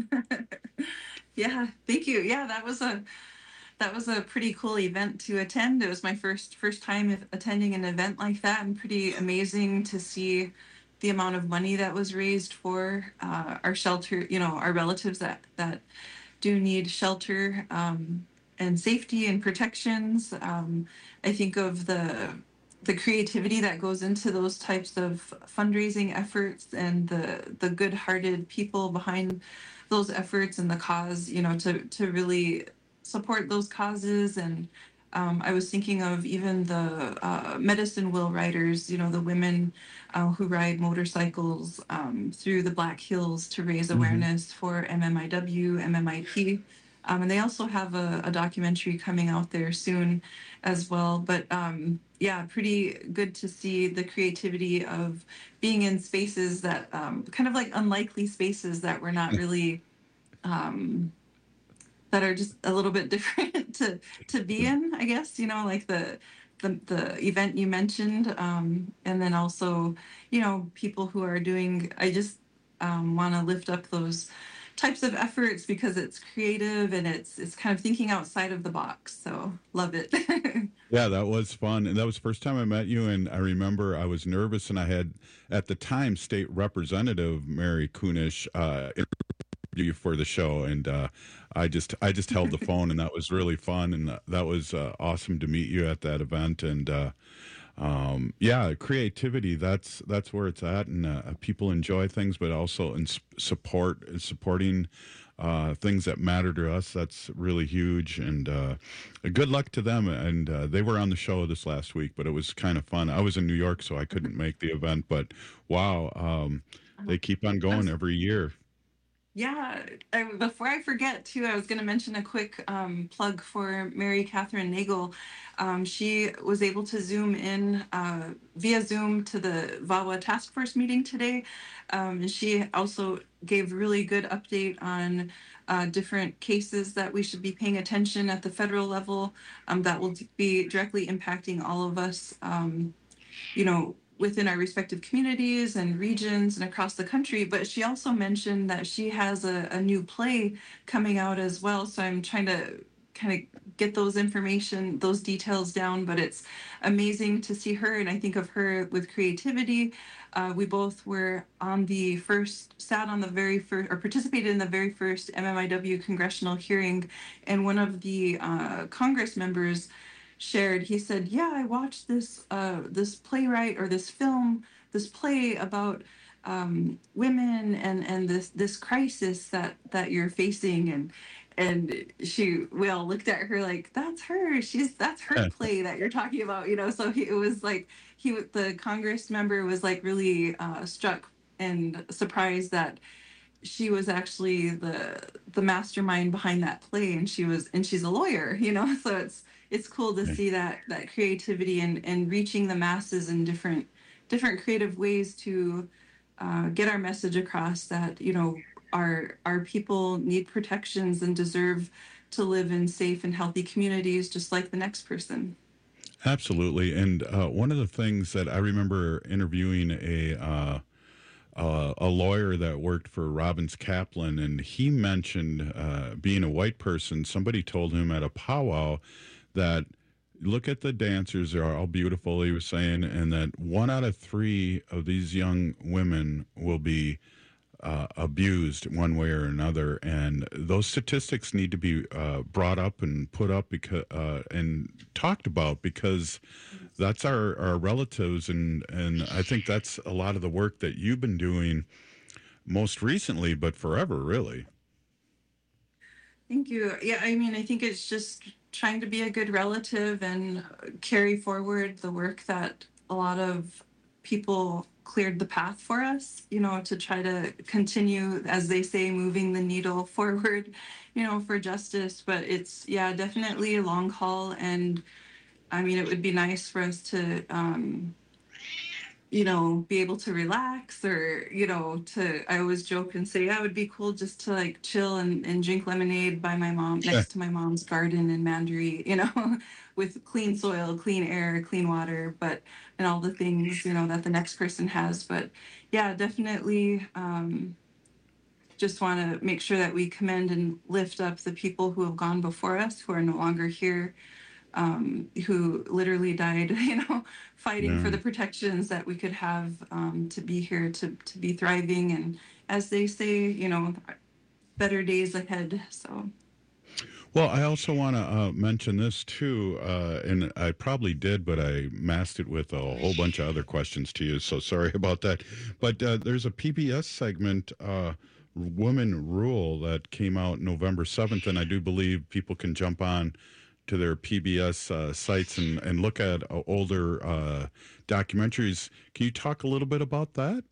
Yeah, thank you. Yeah, that was a that was a pretty cool event to attend. It was my first first time attending an event like that, and pretty amazing to see the amount of money that was raised for uh, our shelter, you know, our relatives that, that do need shelter um, and safety and protections. Um, I think of the the creativity that goes into those types of fundraising efforts, and the the good-hearted people behind those efforts, and the cause, you know, to to really support those causes. And Um, I was thinking of even the uh, medicine wheel riders, you know, the women uh, who ride motorcycles um, through the Black Hills to raise Mhm. awareness for M M I W, M M I P. Um, and they also have a, a documentary coming out there soon as well. But um, yeah, pretty good to see the creativity of being in spaces that um, kind of like unlikely spaces that we're not really. Um, that are just a little bit different to to be in, I guess, you know, like the the, the event you mentioned, um, and then also, you know, people who are doing, I just um, want to lift up those types of efforts because it's creative and it's it's kind of thinking outside of the box. So love it. Yeah, that was fun. And that was the first time I met you. And I remember I was nervous, and I had, at the time, State Representative Mary Kunish uh, interview you for the show. And uh, I just I just held the phone, and that was really fun. And that was uh, awesome to meet you at that event. And uh, um, yeah, creativity, that's that's where it's at. And uh, people enjoy things, but also in support, supporting uh, things that matter to us. That's really huge. And uh, good luck to them. And uh, they were on the show this last week, but it was kind of fun. I was in New York, so I couldn't make the event, but wow, um, they keep on going every year. Yeah, I, before I forget too, I was going to mention a quick um, plug for Mary Catherine Nagel. Um, she was able to Zoom in uh, via Zoom to the V A W A Task Force meeting today. Um, and she also gave really good update on uh, different cases that we should be paying attention at the federal level um, that will be directly impacting all of us, um, you know, within our respective communities and regions and across the country. But she also mentioned that she has a, a new play coming out as well. So I'm trying to kind of get those information, those details down, but it's amazing to see her. And I think of her with creativity. Uh, we both were on the first, sat on the very first, or participated in the very first M M I W congressional hearing. And one of the uh, Congress members shared, he said, yeah, I watched this uh, this playwright or this film, this play about um, women and and this this crisis that that you're facing. And and she we all looked at her like, that's her, she's that's her play that you're talking about, you know. So he, it was like he the Congress member was like really uh, struck and surprised that she was actually the the mastermind behind that play, and she was and she's a lawyer, you know. So it's it's cool to see that that creativity and and reaching the masses in different different creative ways to uh, get our message across that, you know, our our people need protections and deserve to live in safe and healthy communities just like the next person. Absolutely. And uh, one of the things that I remember interviewing a uh, uh, a lawyer that worked for Robbins Kaplan, and he mentioned uh, being a white person, somebody told him at a powwow that look at the dancers, they're all beautiful, he was saying, and that one out of three of these young women will be uh, abused one way or another. And those statistics need to be uh, brought up and put up because uh, and talked about, because that's our, our relatives. And, and I think that's a lot of the work that you've been doing most recently, but forever, really. Thank you. Yeah, I mean, I think it's just trying to be a good relative and carry forward the work that a lot of people cleared the path for us, you know, to try to continue, as they say, moving the needle forward, you know, for justice. But it's, yeah, definitely a long haul. And I mean, it would be nice for us to, um, you know, be able to relax, or, you know, to, I always joke and say, yeah, it would be cool just to like chill and, and drink lemonade by my mom, next to my mom's garden in Mandaree, you know, with clean soil, clean air, clean water, but, and all the things, you know, that the next person has. But yeah, definitely um, just want to make sure that we commend and lift up the people who have gone before us, who are no longer here, um, who literally died, you know, fighting Yeah. for the protections that we could have um, to be here, to, to be thriving. And as they say, you know, better days ahead. So. Well, I also want to uh, mention this too, uh, and I probably did, but I masked it with a whole bunch of other questions to you, so sorry about that. But uh, there's a P B S segment, uh, Women Rule, that came out November seventh, and I do believe people can jump on to their P B S uh, sites and, and look at uh, older uh, documentaries. Can you talk a little bit about that?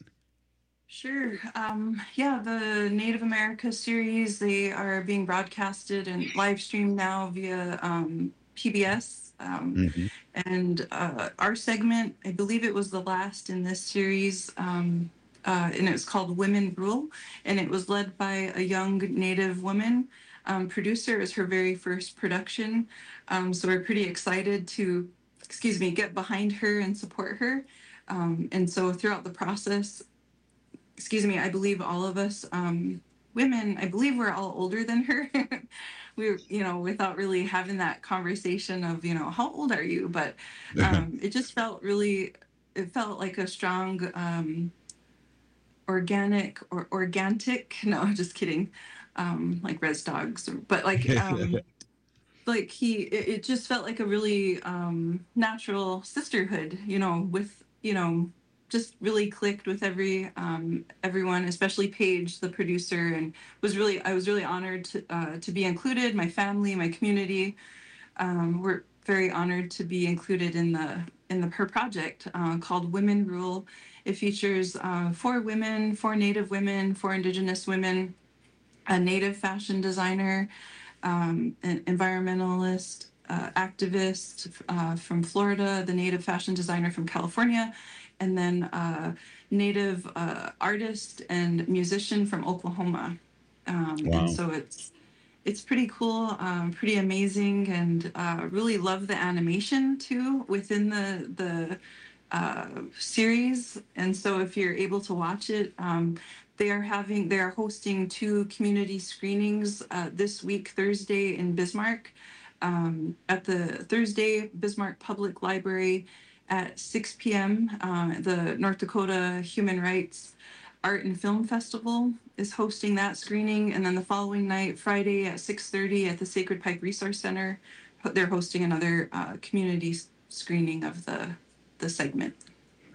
Sure. Um, yeah, the Native America series, they are being broadcasted and live streamed now via um, P B S. Um, Mm-hmm. And uh, our segment, I believe it was the last in this series, um, uh, and it was called Women Rule, and it was led by a young Native woman um, producer. It was her very first production. Um, so we're pretty excited to, excuse me, get behind her and support her. Um, and so throughout the process, excuse me, I believe all of us um, women, I believe we're all older than her. we, you know, without really having that conversation of, you know, how old are you? But um, it just felt really, it felt like a strong, um, organic or organic, no, just kidding, um, like res dogs, but like, um, like he, it, it just felt like a really um, natural sisterhood, you know, with, you know, just really clicked with every um, everyone, especially Paige, the producer, and was really I was really honored to uh, to be included. My family, my community, um, we're very honored to be included in the in the her project uh, called Women Rule. It features uh, four women, four Native women, four Indigenous women, a Native fashion designer, um, an environmentalist, uh, activist uh, from Florida, the Native fashion designer from California, and then uh, Native uh, artist and musician from Oklahoma. Um, Wow. And so it's it's pretty cool, um, pretty amazing, and uh, really love the animation too within the the uh, series. And so if you're able to watch it, um, they are having they are hosting two community screenings uh, this week, Thursday in Bismarck, um, at the Thursday Bismarck Public Library at six p.m. Uh, the North Dakota Human Rights Art and Film Festival is hosting that screening, and then the following night, Friday at six thirty at the Sacred Pike Resource Center, they're hosting another uh, community s- screening of the the segment.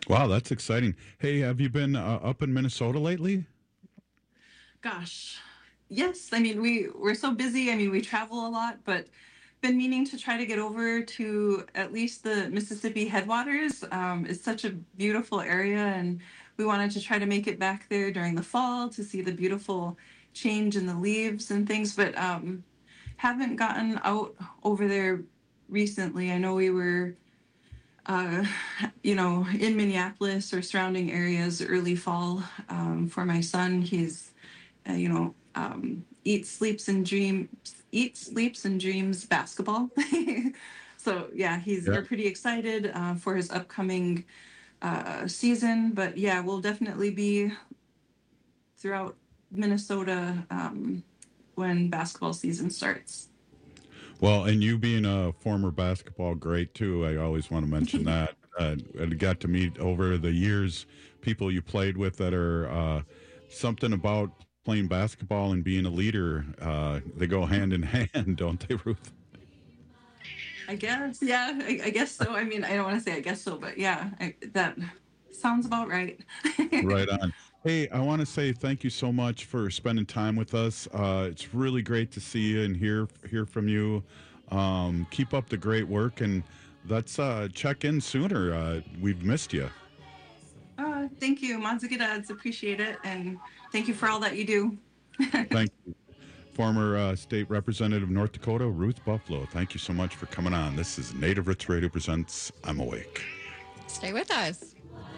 Wow, that's exciting. Hey, have you been uh, up in Minnesota lately? Gosh, yes. I mean, we we're so busy. I mean, we travel a lot, but been meaning to try to get over to at least the Mississippi headwaters. Um, it's such a beautiful area, and we wanted to try to make it back there during the fall to see the beautiful change in the leaves and things, but um, haven't gotten out over there recently. I know we were, uh, you know, in Minneapolis or surrounding areas early fall um, for my son. He's, uh, you know, um, eats, sleeps, and dreams, eats, sleeps, and dreams basketball. So yeah, he's Yeah. we're pretty excited uh, for his upcoming uh, season. But yeah, we'll definitely be throughout Minnesota um, when basketball season starts. Well, and you being a former basketball great too, I always want to mention that. Uh, I got to meet over the years people you played with that are uh, something about playing basketball and being a leader. Uh, they go hand in hand, don't they, Ruth? I guess, yeah, I, I guess so. I mean, I don't want to say I guess so, but yeah, I, that sounds about right. Right on. Hey, I want to say thank you so much for spending time with us. Uh, it's really great to see you and hear hear from you. Um, keep up the great work, and let's uh, check in sooner. Uh, we've missed you. Uh, thank you, Mazagadads. Appreciate it, and thank you for all that you do. Thank you. Former uh, State Representative of North Dakota, Ruth Buffalo. Thank you so much for coming on. This is Native Roots Radio presents I'm Awake. Stay with us.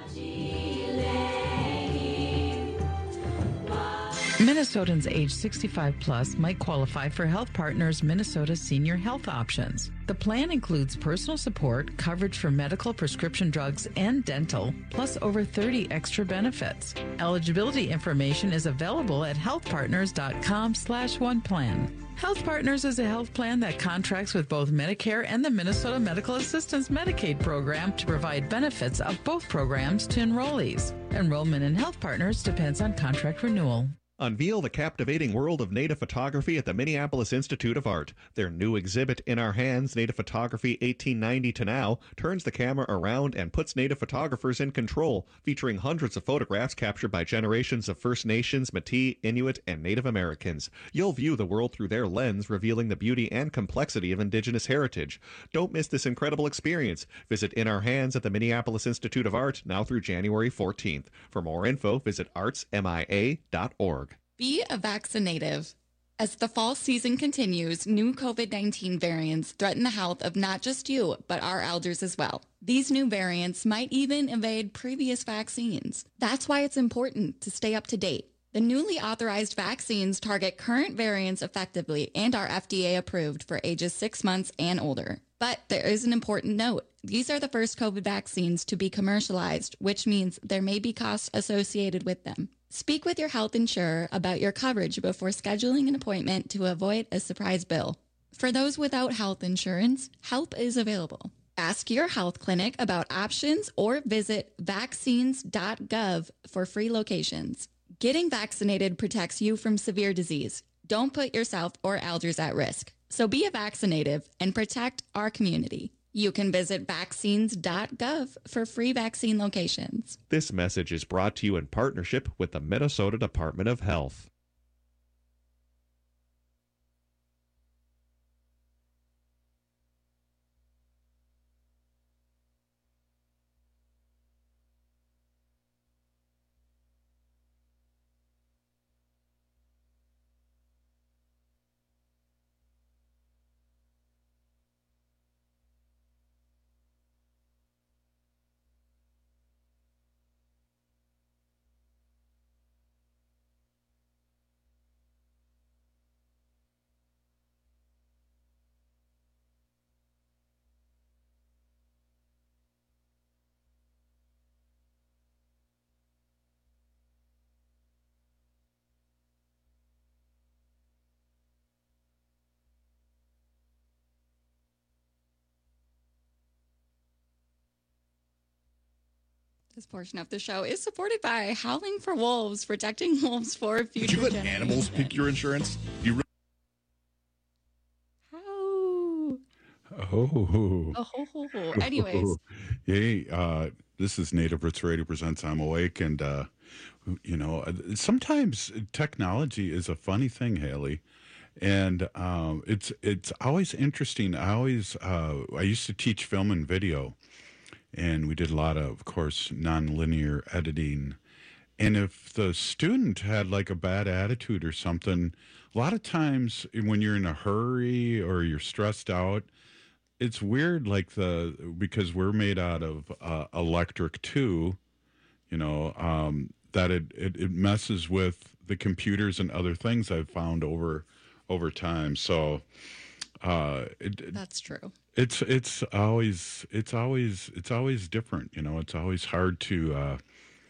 Minnesotans age sixty-five plus might qualify for Health Partners Minnesota Senior Health Options. The plan includes personal support, coverage for medical, prescription drugs, and dental, plus over thirty extra benefits. Eligibility information is available at healthpartners.com slash one plan. Health Partners is a health plan that contracts with both Medicare and the Minnesota Medical Assistance Medicaid program to provide benefits of both programs to enrollees. Enrollment in Health Partners depends on contract renewal. Unveil the captivating world of native photography at the Minneapolis Institute of Art. Their new exhibit, In Our Hands, Native Photography eighteen ninety to Now, turns the camera around and puts native photographers in control, featuring hundreds of photographs captured by generations of First Nations, Métis, Inuit, and Native Americans. You'll view the world through their lens, revealing the beauty and complexity of Indigenous heritage. Don't miss this incredible experience. Visit In Our Hands at the Minneapolis Institute of Art now through January fourteenth. For more info, visit arts m i a dot org. Be a vaccinative. As the fall season continues, new COVID nineteen variants threaten the health of not just you, but our elders as well. These new variants might even evade previous vaccines. That's why it's important to stay up to date. The newly authorized vaccines target current variants effectively and are F D A approved for ages six months and older. But there is an important note. These are the first COVID vaccines to be commercialized, which means there may be costs associated with them. Speak with your health insurer about your coverage before scheduling an appointment to avoid a surprise bill. For those without health insurance, help is available. Ask your health clinic about options or visit vaccines dot gov for free locations. Getting vaccinated protects you from severe disease. Don't put yourself or elders at risk. So be a vaccinative and protect our community. You can visit vaccines dot gov for free vaccine locations. This message is brought to you in partnership with the Minnesota Department of Health. This portion of the show is supported by Howling for Wolves, protecting wolves for future Did you let generations. animals pick your insurance? You re- Oh. Oh. Oh, ho, ho, ho. Anyways. Hey, uh, This is Native Roots Radio presents I'm Awake, and uh, you know, sometimes technology is a funny thing, Haley, and um, it's it's always interesting. I always uh, I used to teach film and video, and we did a lot of, of course, nonlinear editing. And if the student had like a bad attitude or something, a lot of times when you're in a hurry or you're stressed out, it's weird, like the, because we're made out of uh, electric too, you know, um, that it, it, it messes with the computers and other things I've found over, over time. So, uh, it, that's true. It's, it's always, it's always, it's always different. You know, it's always hard to, uh,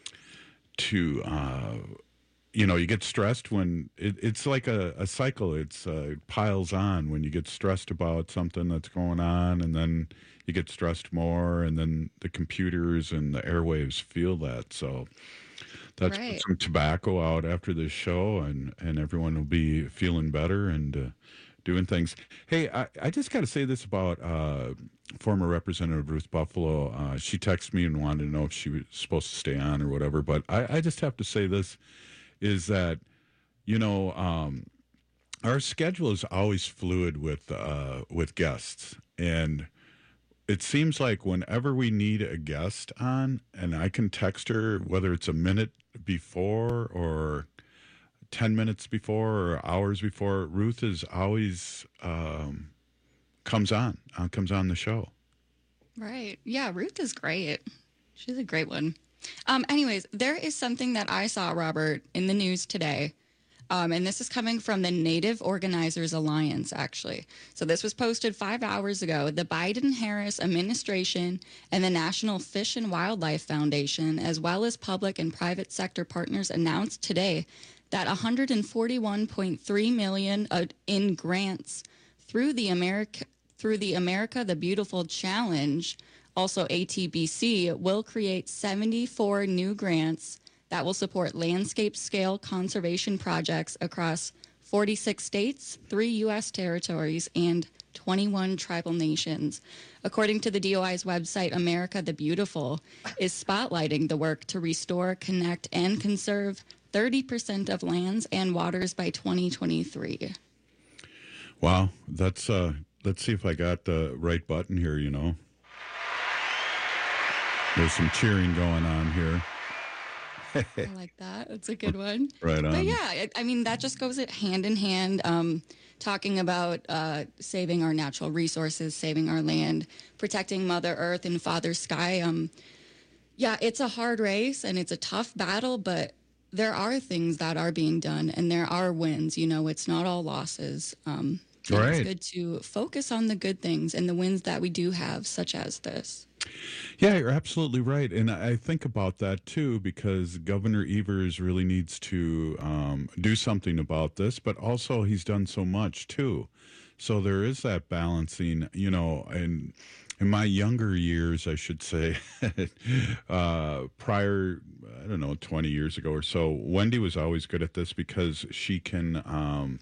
to, uh, you know, you get stressed when it, it's like a, a cycle. It's uh, it piles on when you get stressed about something that's going on, and then you get stressed more, and then the computers and the airwaves feel that. So let's Right. put some tobacco out after this show, and, and everyone will be feeling better and uh, doing things. Hey, I, I just got to say this about uh, former Representative Ruth Buffalo. Uh, she texted me and wanted to know if she was supposed to stay on or whatever, but I, I just have to say this. Is that, you know, um, our schedule is always fluid with uh, with guests. And it seems like whenever we need a guest on, and I can text her, whether it's a minute before or ten minutes before or hours before, Ruth is always um, comes on, uh, comes on the show. Right. Yeah, Ruth is great. She's a great one. Um, anyways, there is something that I saw, Robert, in the news today. Um, and this is coming from the Native Organizers Alliance, actually. So this was posted five hours ago. The Biden-Harris administration and the National Fish and Wildlife Foundation, as well as public and private sector partners, announced today that one hundred forty-one point three million dollars uh, in grants through the America through the America the Beautiful Challenge, also A T B C, will create seventy-four new grants that will support landscape-scale conservation projects across forty-six states, three U S territories, and twenty-one tribal nations. According to the D O I's website, America the Beautiful is spotlighting the work to restore, connect, and conserve thirty percent of lands and waters by twenty twenty-three. Wow, that's uh, let's see if I got the right button here, you know. There's some cheering going on here. I like that. That's a good one. Right on. But yeah, I, I mean, that just goes hand in hand, um, talking about uh, saving our natural resources, saving our land, protecting Mother Earth and Father Sky. Um, yeah, it's a hard race and it's a tough battle, but there are things that are being done and there are wins. You know, it's not all losses. Um, and Right. It's good to focus on the good things and the wins that we do have, such as this. Yeah, you're absolutely right. And I think about that too, because Governor Evers really needs to um, do something about this, but also he's done so much too. So there is that balancing, you know, and in my younger years, I should say, uh, prior, I don't know, twenty years ago or so, Wendy was always good at this because she can um,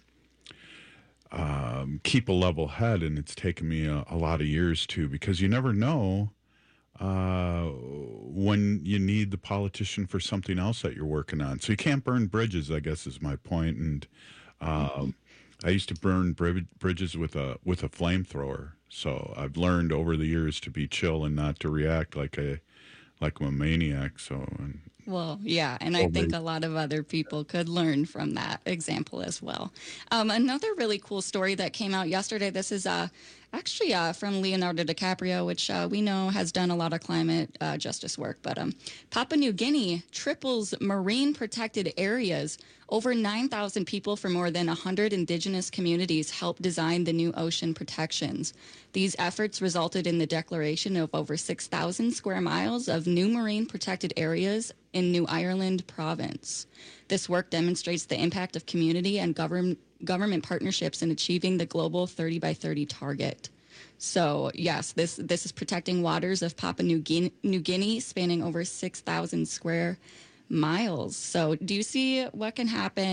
um, keep a level head. And it's taken me a, a lot of years too, because you never know uh, when you need the politician for something else that you're working on. So you can't burn bridges, I guess is my point. And um, I used to burn bri- bridges with a with a flamethrower. So I've learned over the years to be chill and not to react like a like a maniac. So and, Well, yeah, and I Well, think maybe- a lot of other people could learn from that example as well. Um, another really cool story that came out yesterday, this is uh, actually uh, from Leonardo DiCaprio, which uh, we know has done a lot of climate uh, justice work. But um, Papua New Guinea triples marine protected areas. Over nine thousand people from more than one hundred indigenous communities helped design the new ocean protections. These efforts resulted in the declaration of over six thousand square miles of new marine protected areas in New Ireland province. This work demonstrates the impact of community and government government partnerships in achieving the global thirty by thirty target. So yes, this this is protecting waters of Papua New Guinea, New Guinea spanning over six thousand square miles. So do you see what can happen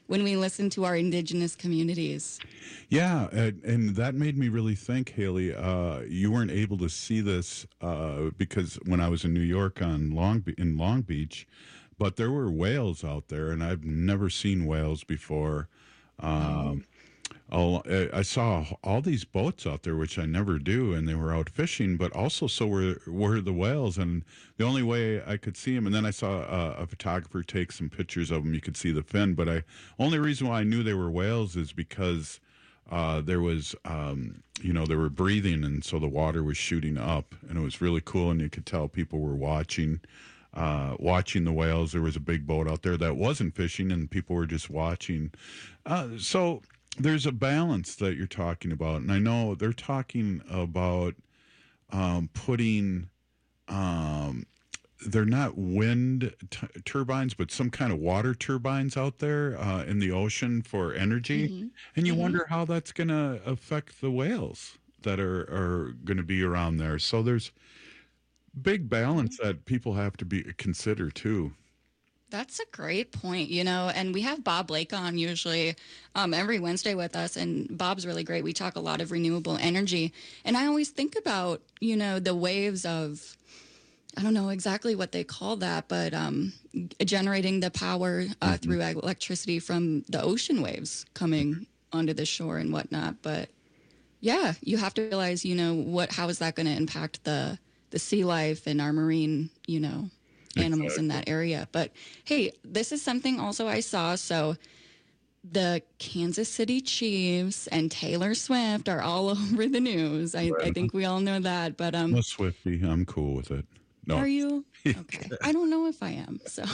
when we listen to our indigenous communities. Yeah, and, and that made me really think, Haley. Uh, you weren't able to see this uh, because when I was in New York on Long Be- in Long Beach, but there were whales out there, and I've never seen whales before. Um, I'll, I saw all these boats out there, which I never do, and they were out fishing, but also so were, were the whales, and the only way I could see them, and then I saw a, a photographer take some pictures of them. You could see the fin, but I only reason why I knew they were whales is because uh, there was, um, you know, they were breathing, and so the water was shooting up, and it was really cool, and you could tell people were watching. Uh, watching the whales. There was a big boat out there that wasn't fishing, and people were just watching. Uh, so there's a balance that you're talking about, and I know they're talking about um, putting, um, they're not wind t- turbines, but some kind of water turbines out there uh, in the ocean for energy, mm-hmm. and you mm-hmm. wonder how that's going to affect the whales that are, are going to be around there. So there's big balance that people have to be consider too. That's a great point, you know, and we have Bob Lake on usually um, every Wednesday with us, and Bob's really great. We talk a lot of renewable energy, and I always think about, you know, the waves of, I don't know exactly what they call that, but um, generating the power uh, mm-hmm. through electricity from the ocean waves coming onto the shore and whatnot. But yeah, you have to realize, you know, what, how is that going to impact the the sea life and our marine, you know, animals exactly. in that area. But hey, this is something also I saw. So the Kansas City Chiefs and Taylor Swift are all over the news. I, right. I think we all know that. But um, I'm a Swiftie. I'm cool with it. No. Are you? Okay. I don't know if I am. So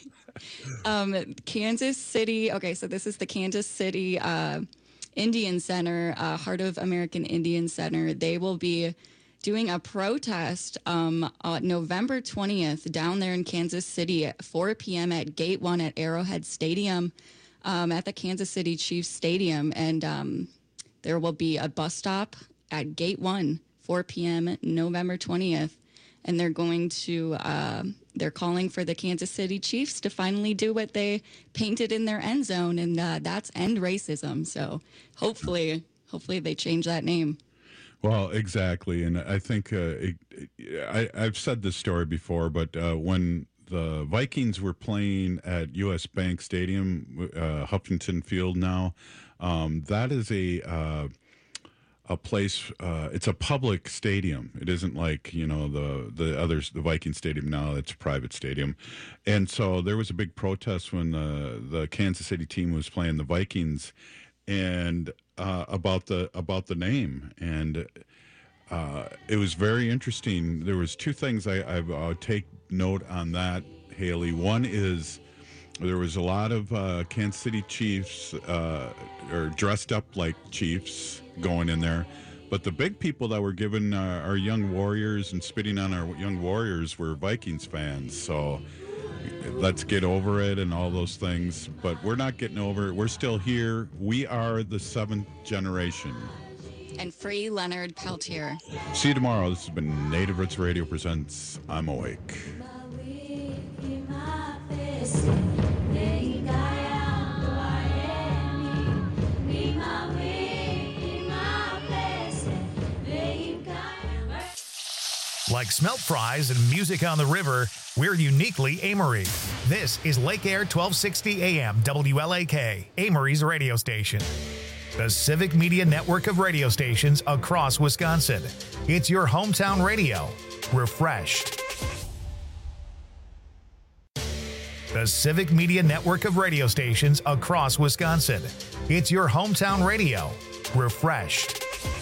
um, Kansas City. Okay, so this is the Kansas City uh, Indian Center, uh, Heart of American Indian Center. They will be doing a protest um, on November twentieth down there in Kansas City at four p.m. at Gate one at Arrowhead Stadium um, at the Kansas City Chiefs Stadium. And um, there will be a bus stop at Gate one, four p.m. November twentieth. And they're going to, uh, they're calling for the Kansas City Chiefs to finally do what they painted in their end zone, and uh, that's end racism. So hopefully, hopefully they change that name. Well, exactly, and I think uh, it, I, I've said this story before, but uh, when the Vikings were playing at U S Bank Stadium, uh, Huffington Field now, um, that is a uh, a place. Uh, it's a public stadium. It isn't like, you know, the the others, the Viking Stadium now. It's a private stadium, and so there was a big protest when the the Kansas City team was playing the Vikings, and Uh, about the about the name, and uh, it was very interesting. There was two things I, I uh, take note on that, Haley. One is there was a lot of uh, Kansas City Chiefs uh, or dressed up like Chiefs going in there, but the big people that were giving uh, our young warriors and spitting on our young warriors were Vikings fans. So let's get over it and all those things, but we're not getting over it. We're still here. We are the seventh generation. And free Leonard Peltier. See you tomorrow. This has been Native Roots Radio presents I'm Awake. Like smelt fries and music on the river, we're uniquely Amory. This is Lake Air twelve sixty A M W L A K, Amory's radio station. The Civic Media network of radio stations across Wisconsin. It's your hometown radio, refreshed. The Civic Media network of radio stations across Wisconsin. It's your hometown radio, refreshed.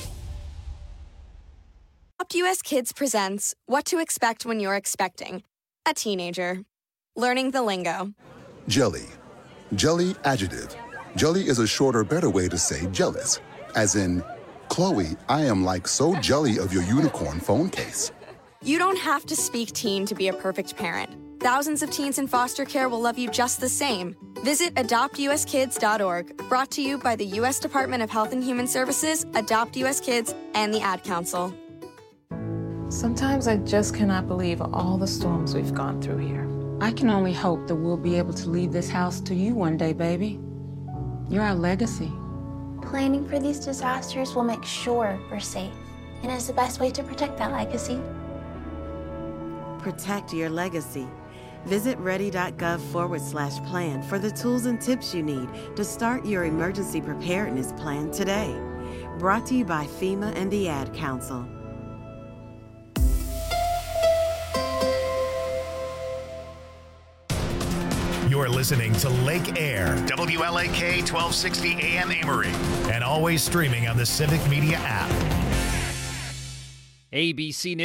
Adopt U S Kids presents What to Expect When You're Expecting a Teenager. Learning the lingo. Jelly. Jelly adjective. Jelly is a shorter, better way to say jealous. As in, Chloe, I am like so jelly of your unicorn phone case. You don't have to speak teen to be a perfect parent. Thousands of teens in foster care will love you just the same. Visit adopt u s kids dot org, brought to you by the U S Department of Health and Human Services, Adopt U S Kids, and the Ad Council. Sometimes I just cannot believe all the storms we've gone through here. I can only hope that we'll be able to leave this house to you one day, baby. You're our legacy. Planning for these disasters will make sure we're safe, and is the best way to protect that legacy. Protect your legacy. Visit ready.gov forward slash plan for the tools and tips you need to start your emergency preparedness plan today. Brought to you by FEMA and the Ad Council. You're listening to Lake Air, W L A K twelve sixty A M Amory, and always streaming on the Civic Media app. A B C News.